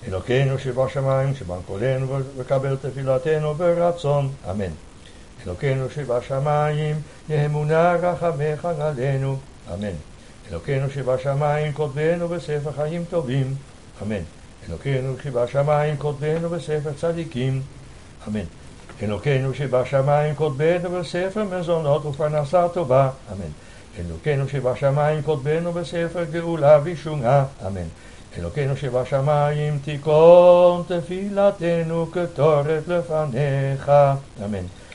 אלוקינו שבשמיים, שבן קולנו וקבל תפילתנו ברצון, אמן. אלוקינו שבשמיים, יהמונה רחמך עלינו, אמן. אלוקינו שבשמיים, כותבנו בספר חיים טובים, אמן. אלוקינו שבשמיים, כותבנו בספר צדיקים, אמן. אלוקינו שבשמיים, כותבנו בספר מזונות ופרנסה טובה, אמן. אלוקינו שבשמיים, כותבנו בספר גאולה וישועה, אמן. אלוקינו שבשמיים, תיכון תפילתנו כתורת לפניך, אמן.